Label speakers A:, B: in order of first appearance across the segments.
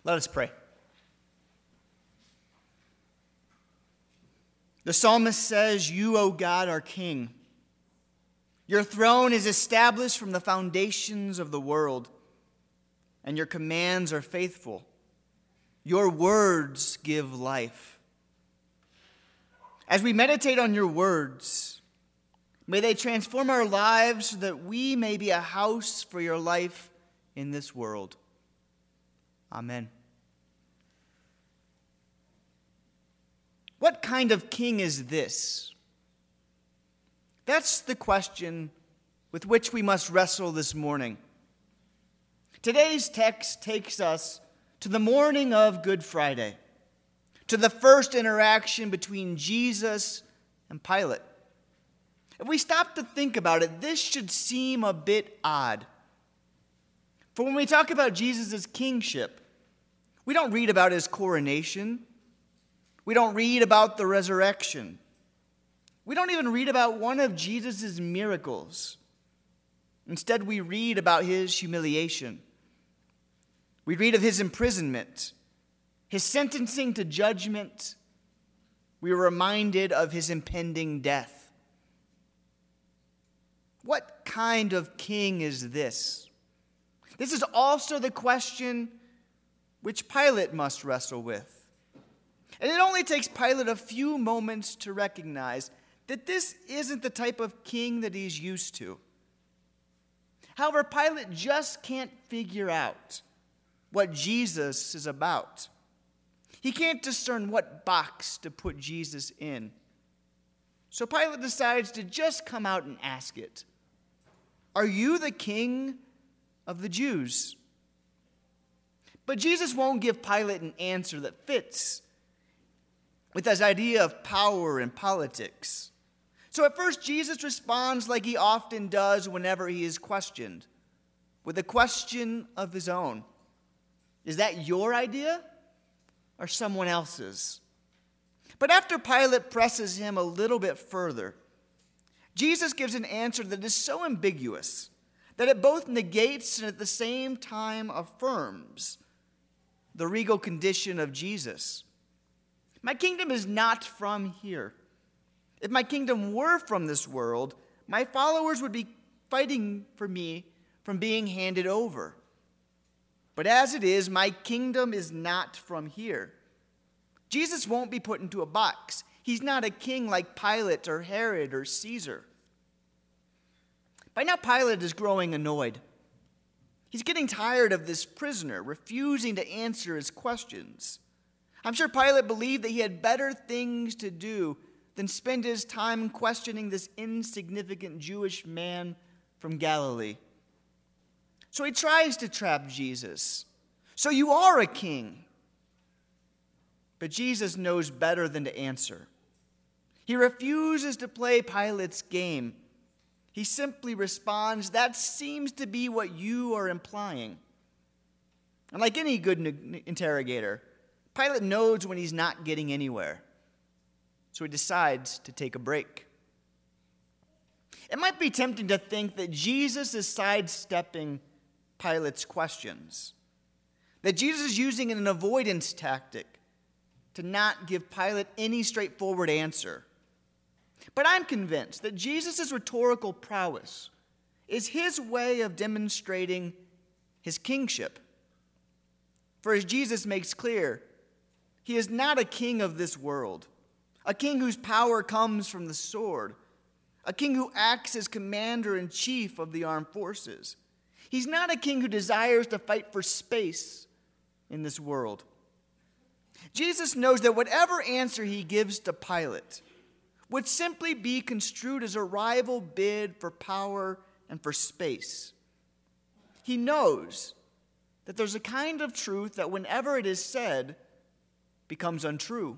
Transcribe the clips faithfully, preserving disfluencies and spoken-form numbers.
A: Let us pray. The psalmist says, "You, O God, are king. Your throne is established from the foundations of the world, and your commands are faithful. Your words give life." As we meditate on your words, may they transform our lives so that we may be a house for your life in this world. Amen. What kind of king is this? That's the question with which we must wrestle this morning. Today's text takes us to the morning of Good Friday, to the first interaction between Jesus and Pilate. If we stop to think about it, this should seem a bit odd. For when we talk about Jesus' kingship, we don't read about his coronation. We don't read about the resurrection. We don't even read about one of Jesus' miracles. Instead, we read about his humiliation. We read of his imprisonment, his sentencing to judgment. We are reminded of his impending death. What kind of king is this? This is also the question which Pilate must wrestle with. And it only takes Pilate a few moments to recognize that this isn't the type of king that he's used to. However, Pilate just can't figure out what Jesus is about. He can't discern what box to put Jesus in. So Pilate decides to just come out and ask it. "Are you the king of the Jews?" But Jesus won't give Pilate an answer that fits with his idea of power and politics. So at first, Jesus responds like he often does whenever he is questioned, with a question of his own. Is that your idea or someone else's? But after Pilate presses him a little bit further, Jesus gives an answer that is so ambiguous that it both negates and at the same time affirms the regal condition of Jesus. My kingdom is not from here. If my kingdom were from this world, my followers would be fighting for me from being handed over. But as it is, my kingdom is not from here. Jesus won't be put into a box. He's not a king like Pilate or Herod or Caesar. By now, Pilate is growing annoyed. He's getting tired of this prisoner refusing to answer his questions. I'm sure Pilate believed that he had better things to do than spend his time questioning this insignificant Jewish man from Galilee. So he tries to trap Jesus. "So you are a king." But Jesus knows better than to answer. He refuses to play Pilate's game. He simply responds, "That seems to be what you are implying." And like any good interrogator, Pilate knows when he's not getting anywhere. So he decides to take a break. It might be tempting to think that Jesus is sidestepping Pilate's questions, that Jesus is using an avoidance tactic to not give Pilate any straightforward answer. But I'm convinced that Jesus' rhetorical prowess is his way of demonstrating his kingship. For as Jesus makes clear, he is not a king of this world, a king whose power comes from the sword, a king who acts as commander-in-chief of the armed forces. He's not a king who desires to fight for space in this world. Jesus knows that whatever answer he gives to Pilate would simply be construed as a rival bid for power and for space. He knows that there's a kind of truth that whenever it is said becomes untrue.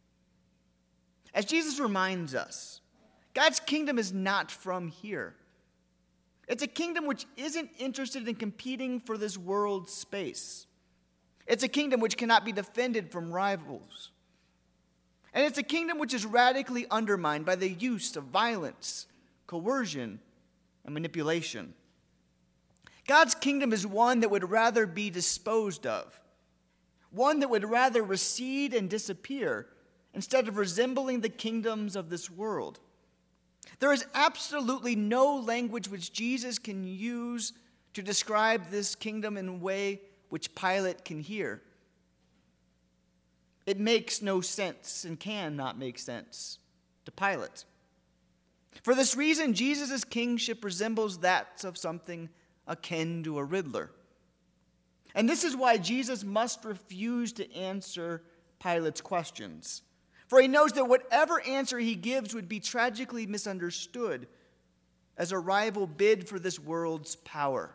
A: As Jesus reminds us, God's kingdom is not from here. It's a kingdom which isn't interested in competing for this world's space. It's a kingdom which cannot be defended from rivals. And it's a kingdom which is radically undermined by the use of violence, coercion, and manipulation. God's kingdom is one that would rather be disposed of. one that would rather recede and disappear instead of resembling the kingdoms of this world. There is absolutely no language which Jesus can use to describe this kingdom in a way which Pilate can hear. It makes no sense and cannot make sense to Pilate. For this reason, Jesus' kingship resembles that of something akin to a riddler. And this is why Jesus must refuse to answer Pilate's questions. For he knows that whatever answer he gives would be tragically misunderstood as a rival bid for this world's power.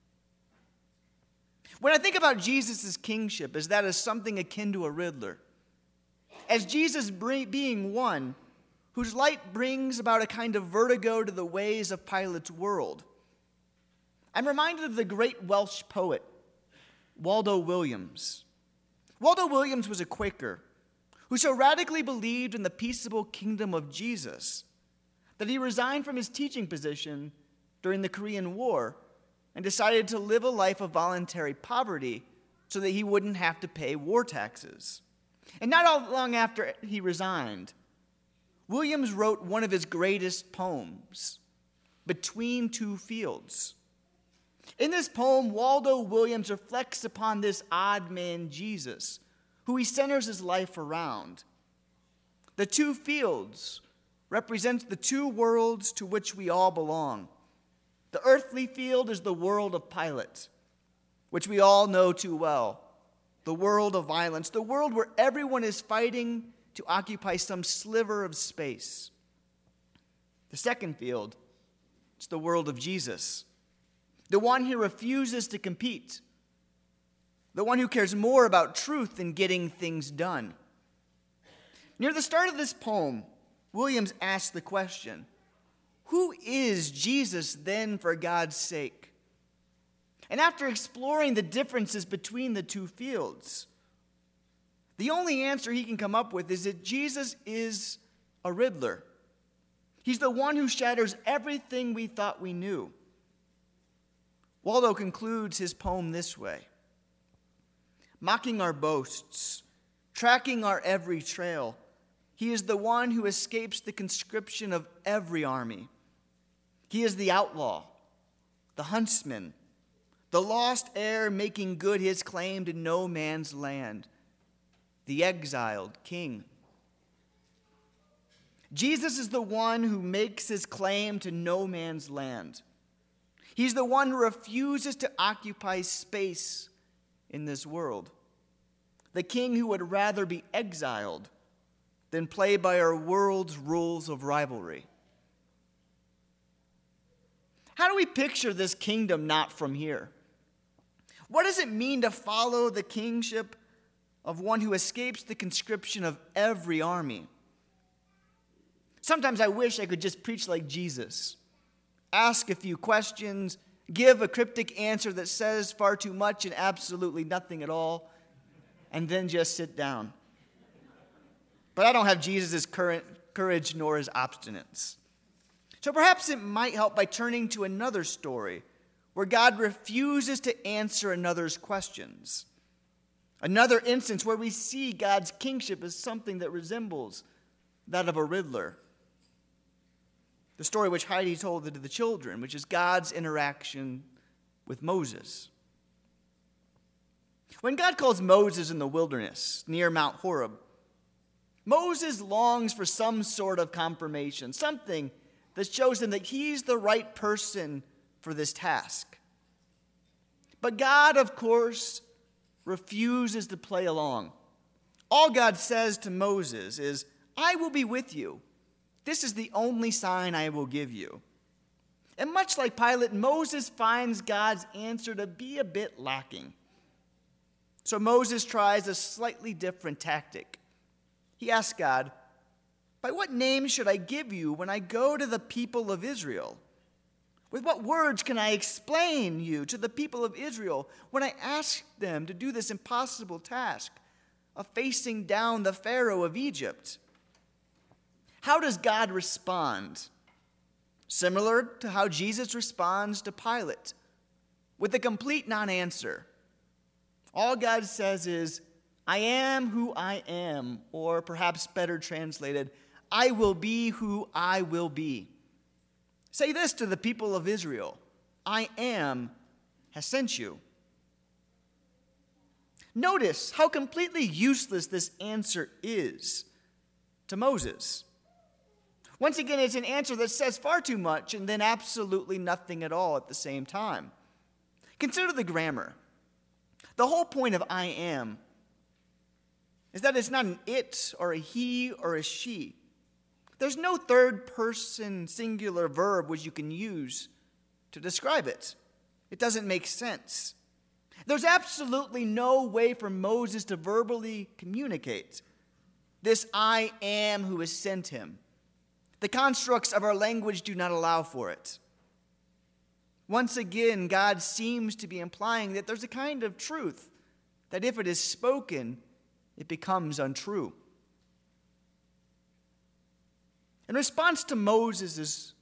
A: When I think about Jesus' kingship as that is something akin to a riddler, as Jesus being one whose light brings about a kind of vertigo to the ways of Pilate's world, I'm reminded of the great Welsh poet, Waldo Williams. Waldo Williams was a Quaker who so radically believed in the peaceable kingdom of Jesus that he resigned from his teaching position during the Korean War and decided to live a life of voluntary poverty so that he wouldn't have to pay war taxes. And not long after he resigned, Williams wrote one of his greatest poems, Between Two Fields. In this poem, Waldo Williams reflects upon this odd man, Jesus, who he centers his life around. The two fields represent the two worlds to which we all belong. The earthly field is the world of Pilate, which we all know too well. The world of violence, the world where everyone is fighting to occupy some sliver of space. The second field is the world of Jesus, the one who refuses to compete, the one who cares more about truth than getting things done. Near the start of this poem, Williams asks the question, who is Jesus then for God's sake? And after exploring the differences between the two fields, the only answer he can come up with is that Jesus is a riddler. He's the one who shatters everything we thought we knew. Waldo concludes his poem this way: mocking our boasts, tracking our every trail, he is the one who escapes the conscription of every army. He is the outlaw, the huntsman, the lost heir making good his claim to no man's land, the exiled king. Jesus is the one who makes his claim to no man's land. He's the one who refuses to occupy space in this world. The king who would rather be exiled than play by our world's rules of rivalry. How do we picture this kingdom not from here? What does it mean to follow the kingship of one who escapes the conscription of every army? Sometimes I wish I could just preach like Jesus. Ask a few questions, give a cryptic answer that says far too much and absolutely nothing at all, and then just sit down. But I don't have Jesus' current courage nor his obstinance. So perhaps it might help by turning to another story where God refuses to answer another's questions. Another instance where we see God's kingship as something that resembles that of a riddler. The story which Heidi told to the children, which is God's interaction with Moses. When God calls Moses in the wilderness near Mount Horeb, Moses longs for some sort of confirmation, something that shows him that he's the right person for this task. But God, of course, refuses to play along. All God says to Moses is, I will be with you. This is the only sign I will give you. And much like Pilate, Moses finds God's answer to be a bit lacking. So Moses tries a slightly different tactic. He asks God, by what name should I give you when I go to the people of Israel? With what words can I explain you to the people of Israel when I ask them to do this impossible task of facing down the Pharaoh of Egypt? How does God respond? Similar to how Jesus responds to Pilate, with a complete non-answer. All God says is, I am who I am, or perhaps better translated, I will be who I will be. Say this to the people of Israel, I am has sent you. Notice how completely useless this answer is to Moses. Once again, it's an answer that says far too much and then absolutely nothing at all at the same time. Consider the grammar. The whole point of I am is that it's not an it or a he or a she. There's no third person singular verb which you can use to describe it. It doesn't make sense. There's absolutely no way for Moses to verbally communicate this I am who has sent him. The constructs of our language do not allow for it. Once again, God seems to be implying that there's a kind of truth that if it is spoken, it becomes untrue. In response to Moses'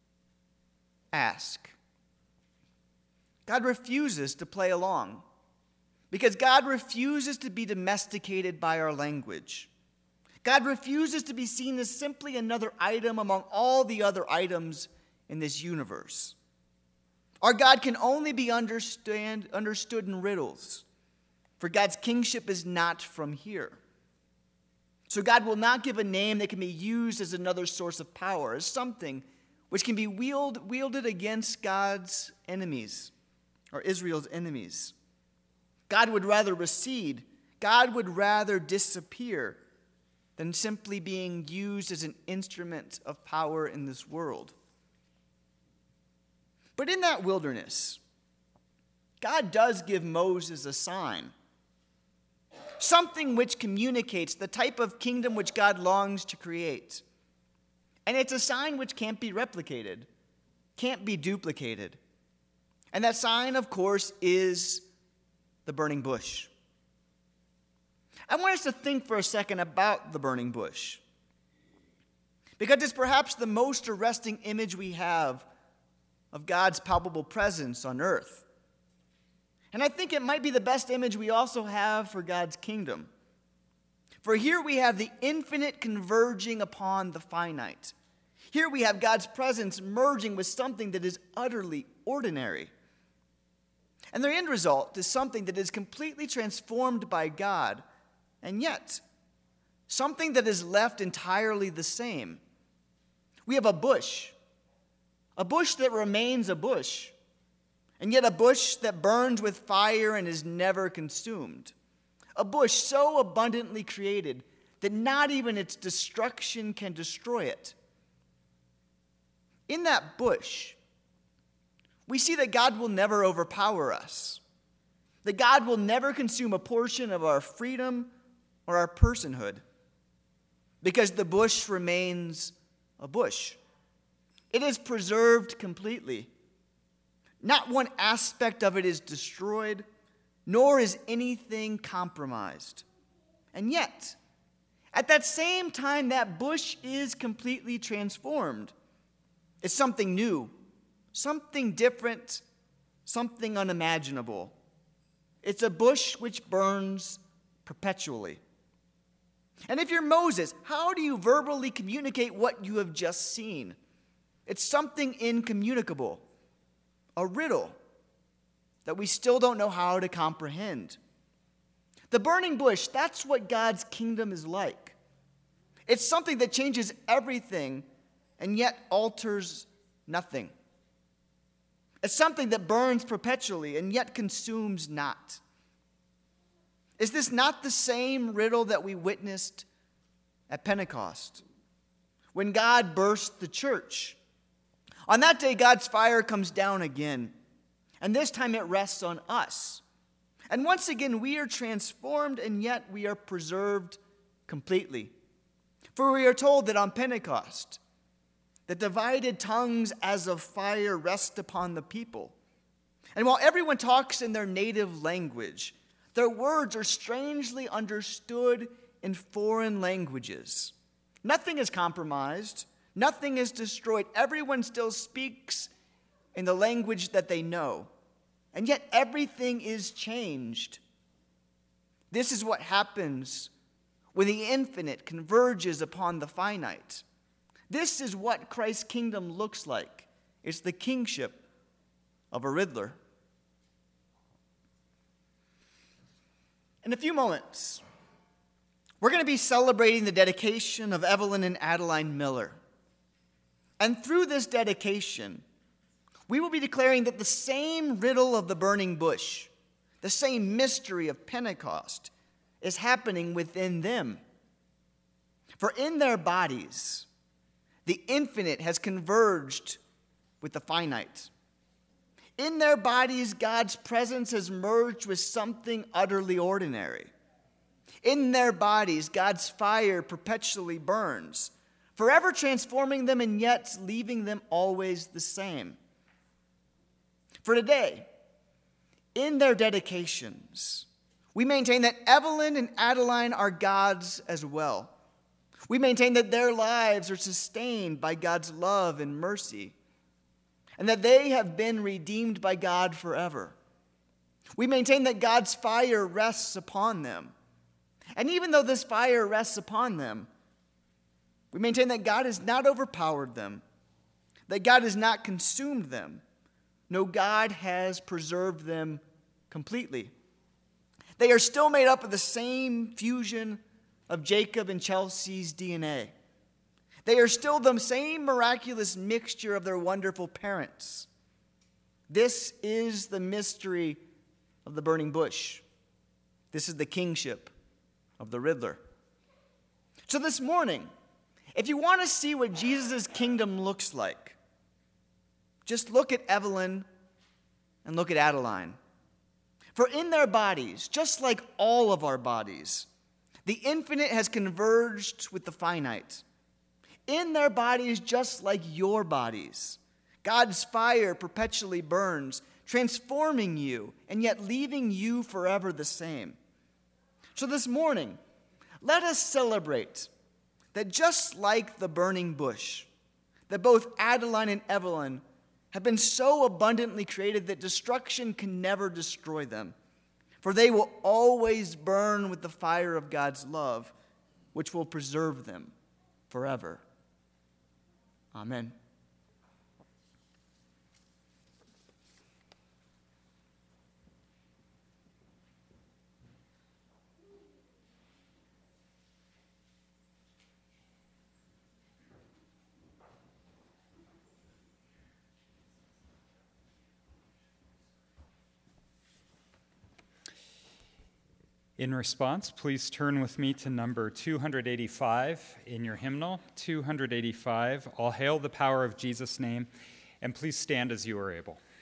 A: ask, God refuses to play along because God refuses to be domesticated by our language. God refuses to be seen as simply another item among all the other items in this universe. Our God can only be understand, understood in riddles, for God's kingship is not from here. So God will not give a name that can be used as another source of power, as something which can be wield, wielded against God's enemies, or Israel's enemies. God would rather recede. God would rather disappear than simply being used as an instrument of power in this world. But in that wilderness, God does give Moses a sign, something which communicates the type of kingdom which God longs to create. And it's a sign which can't be replicated, can't be duplicated. And that sign, of course, is the burning bush. I want us to think for a second about the burning bush, because it's perhaps the most arresting image we have of God's palpable presence on earth. And I think it might be the best image we also have for God's kingdom. For here we have the infinite converging upon the finite. Here we have God's presence merging with something that is utterly ordinary. And the end result is something that is completely transformed by God, and yet something that is left entirely the same. We have a bush, a bush that remains a bush, and yet a bush that burns with fire and is never consumed. A bush so abundantly created that not even its destruction can destroy it. In that bush, we see that God will never overpower us, that God will never consume a portion of our freedom or our personhood, because the bush remains a bush. It is preserved completely. Not one aspect of it is destroyed, nor is anything compromised. And yet, at that same time, that bush is completely transformed. It's something new, something different, something unimaginable. It's a bush which burns perpetually. And if you're Moses, how do you verbally communicate what you have just seen? It's something incommunicable, a riddle that we still don't know how to comprehend. The burning bush, that's what God's kingdom is like. It's something that changes everything and yet alters nothing. It's something that burns perpetually and yet consumes not. Is this not the same riddle that we witnessed at Pentecost, when God burst the church? On that day, God's fire comes down again, and this time it rests on us. And once again, we are transformed, and yet we are preserved completely. For we are told that on Pentecost, the divided tongues as of fire rest upon the people. And while everyone talks in their native language, their words are strangely understood in foreign languages. Nothing is compromised. Nothing is destroyed. Everyone still speaks in the language that they know. And yet everything is changed. This is what happens when the infinite converges upon the finite. This is what Christ's kingdom looks like. It's the kingship of a Riddler. In a few moments, we're going to be celebrating the dedication of Evelyn and Adeline Miller. And through this dedication, we will be declaring that the same riddle of the burning bush, the same mystery of Pentecost, is happening within them. For in their bodies, the infinite has converged with the finite. In their bodies, God's presence has merged with something utterly ordinary. In their bodies, God's fire perpetually burns, forever transforming them and yet leaving them always the same. For today, in their dedications, we maintain that Evelyn and Adeline are God's as well. We maintain that their lives are sustained by God's love and mercy, and that they have been redeemed by God forever. We maintain that God's fire rests upon them. And even though this fire rests upon them, we maintain that God has not overpowered them, that God has not consumed them. No, God has preserved them completely. They are still made up of the same fusion of Jacob and Chelsea's D N A. They are still the same miraculous mixture of their wonderful parents. This is the mystery of the burning bush. This is the kingship of the Riddler. So this morning, if you want to see what Jesus' kingdom looks like, just look at Evelyn and look at Adeline. For in their bodies, just like all of our bodies, the infinite has converged with the finite. In their bodies, just like your bodies, God's fire perpetually burns, transforming you and yet leaving you forever the same. So this morning, let us celebrate that just like the burning bush, that both Adeline and Evelyn have been so abundantly created that destruction can never destroy them, for they will always burn with the fire of God's love, which will preserve them forever. Amen.
B: In response, please turn with me to number two eighty-five in your hymnal, two eighty-five, All Hail the Power of Jesus' Name, and please stand as you are able.